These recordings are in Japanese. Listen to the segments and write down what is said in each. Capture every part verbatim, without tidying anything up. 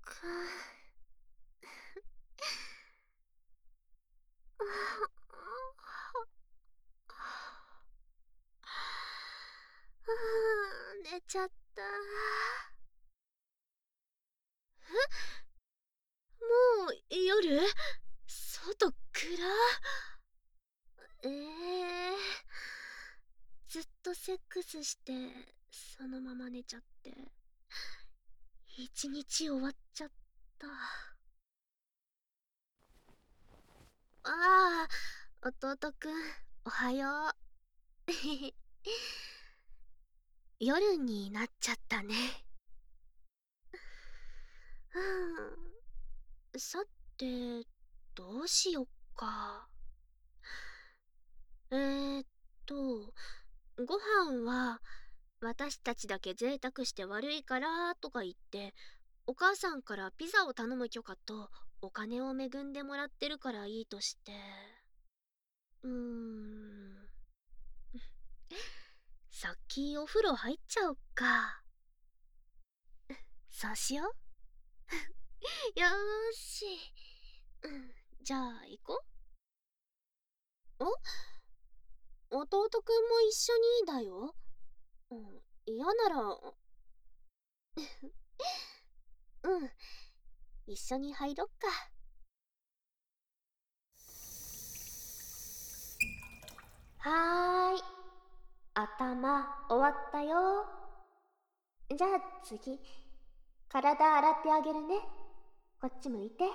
寝ちゃった。え、もう夜？外暗。ええー、ずっとセックスしてそのまま寝ちゃって一日終わっちゃった。ああ、弟くんおはよう。夜になっちゃったね。うん、さてどうしよっか。えーっとご飯は私たちだけ贅沢して悪いからとか言ってお母さんからピザを頼む許可とお金を恵んでもらってるからいいとして、うーん、先お風呂入っちゃおっか。そうしよう。よーし、うん、じゃあ行こう。お弟くんも一緒にだよ。うん、嫌ならうん、一緒に入ろっか。はーい、頭終わったよ。じゃあ次、体洗ってあげるね。こっち向いて。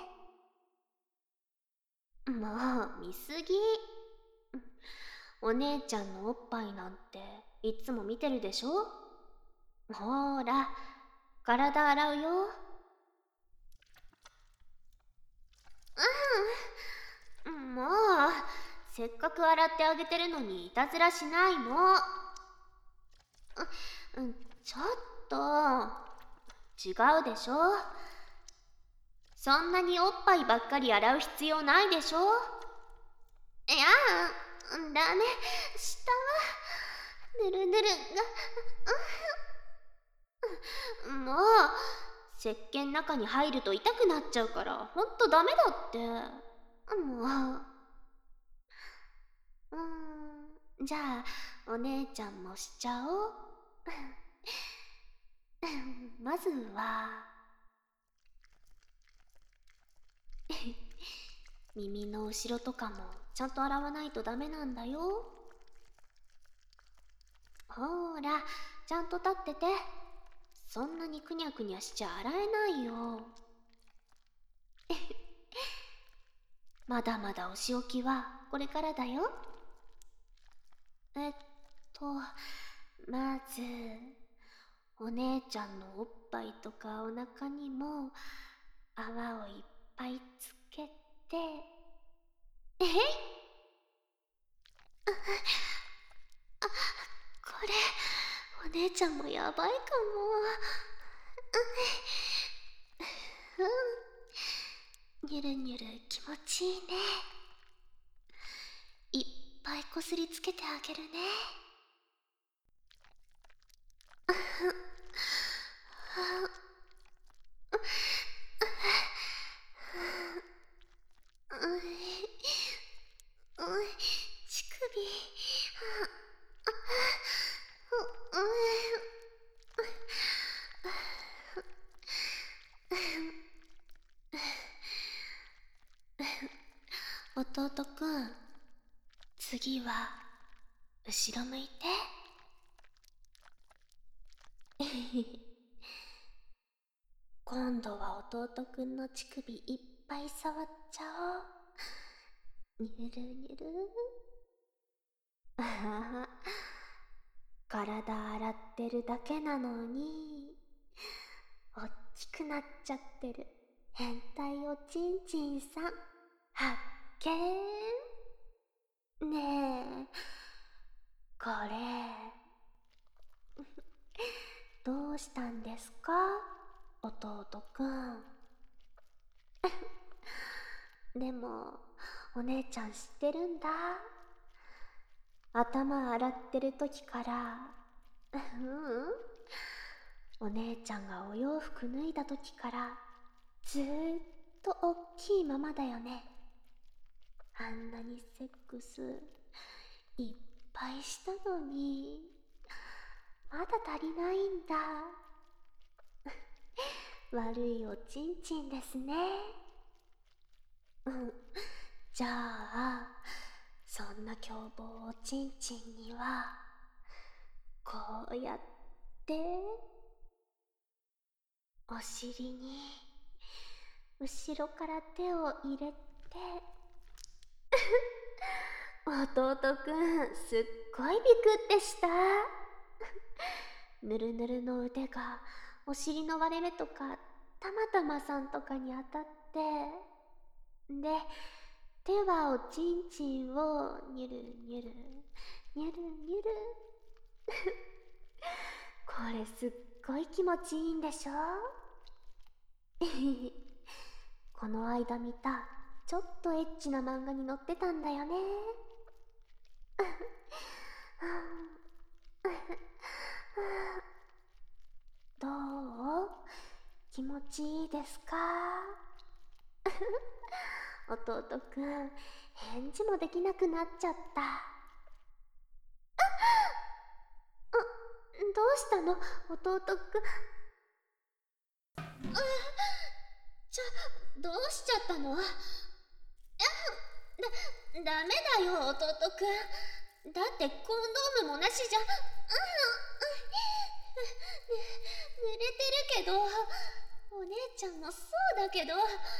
もう見すぎ。お姉ちゃんのおっぱいなんていつも見てるでしょ。ほーら、体洗うよ。うん、もうせっかく洗ってあげてるのにいたずらしないの。うん、ちょっと違うでしょ。そんなにおっぱいばっかり洗う必要ないでしょ。いやダメ、下はぬるぬるがもう石鹸中に入ると痛くなっちゃうからほんとダメだって。もううーん、じゃあお姉ちゃんもしちゃおう。まずは耳の後ろとかもちゃんと洗わないとダメなんだよ。ほーら、ちゃんと立ってて。そんなにくにゃくにゃしちゃ洗えないよ。まだまだお仕置きはこれからだよ。えっとまずお姉ちゃんのおっぱいとかお腹にも泡をいっぱいつけて。えいこれお姉ちゃんもやばいかも。うん、にゅるにゅる気持ちいいね。いっぱいこすりつけてあげるね。乳首。弟くん、次は後ろ向いて。今度は弟くんの乳首いっぱい触っちゃおう。にゅるにゅる。あはは、体洗ってるだけなのにおっきくなっちゃってる変態おちんちんさん発見。ねえこれどうしたんですか弟くん。でもお姉ちゃん知ってるんだ。頭洗ってる時からうん、お姉ちゃんがお洋服脱いだ時からずーっとおっきいままだよね。あんなにセックスいっぱいしたのに、まだ足りないんだ。悪いおちんちんですね。うん。じゃあ、そんな凶暴おちんちんには、こうやって、お尻に、後ろから手を入れて、弟くん、すっごいビクってした。ぬるぬるの腕がお尻の割れ目とかたまたまさんとかに当たって、で、手はおちんちんをにゅるにゅるにゅるにゅるこれすっごい気持ちいいんでしょ。この間見たちょっとエッチな漫画に載ってたんだよね。どう？気持ちいいですか？弟くん、返事もできなくなっちゃった。どうしたの弟くん。ちょ、どうしちゃったの？だ、ダメだよ弟くん。だってコンドームもなしじゃ、うん、濡れてるけど、お姉ちゃんもそうだけど、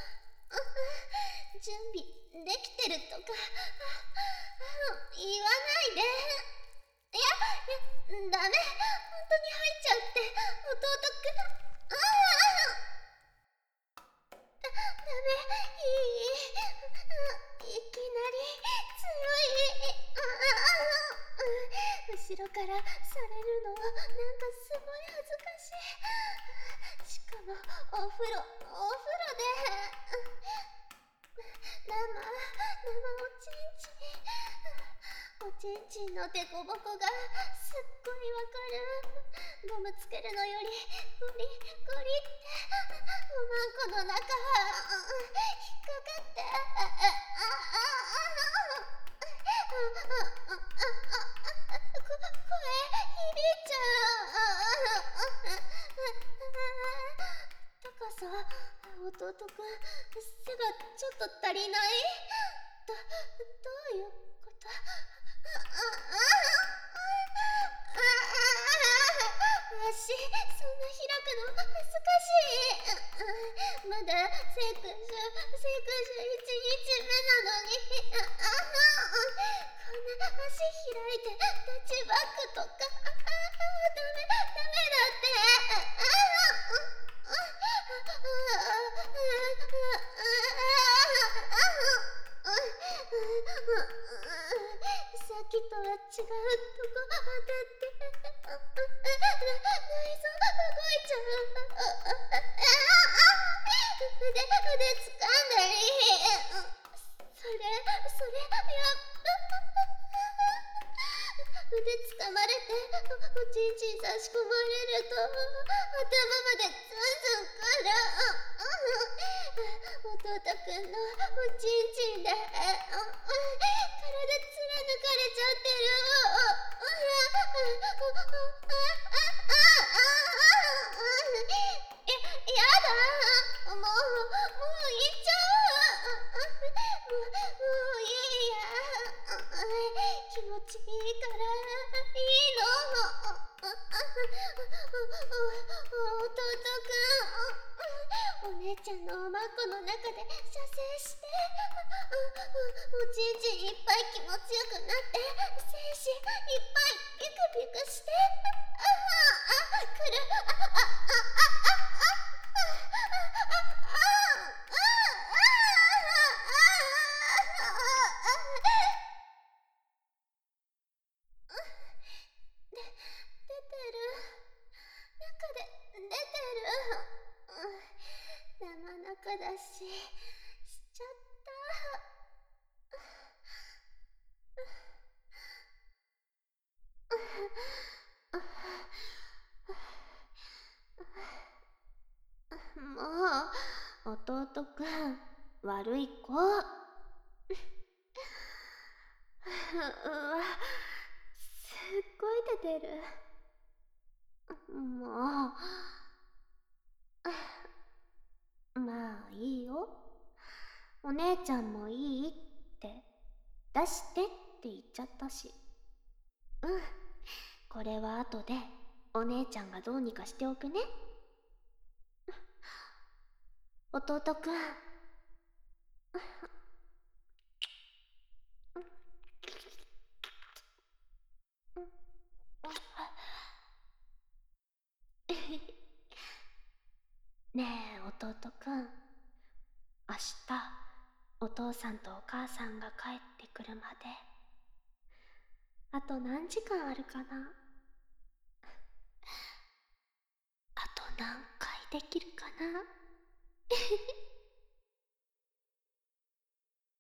準備できてるとか言わないで。いや、いや、ダメ、本当に入っちゃって弟くん。ああ、ダメ、いい、いきなり強い。後ろからされるのなんかすごい恥ずかしい。しかもお風呂お風呂で生生おちんちん、おちんちんのデコボコがすっごいわかる。ゴムつけるのよりゴリゴリっておまんこの中引っかかって、声響いちゃう。高さ、弟くん、背がちょっと足りない？ど、どういうこと？足、そんな開くの恥ずかしい。まだセクシュ、セクシュ一日目なのに。こんな足開いてタッチバックとか、ダメ、ダメだって。さっきとは違うとこ当たって内臓動いちゃう。腕、腕掴んだり。それ、それ、やっ腕掴まれておちんちん差し込まれると頭までズンズンくる。弟くんのおちんちんで体貫かれちゃってる。や、やだ、もう、もういっちゃう。もう、もういいや。気持ちいいからいいの。弟くん、お姉ちゃんのおまんこの中で射精して、おちんちんいっぱい気持ちよくなって精子いっぱいピクピクして、ああ、くる、ああ、ああ、で、出てる。中で出てる。生中だし、しちゃった。もう、 弟くん、悪い子。うわ、すっごい出てる。もう、まあいいよ。お姉ちゃんもいいって、出してって言っちゃったし。うん、これは後でお姉ちゃんがどうにかしておくね。弟くん。ねえ弟くん、明日お父さんとお母さんが帰ってくるまであと何時間あるかな。あと何回できるかな。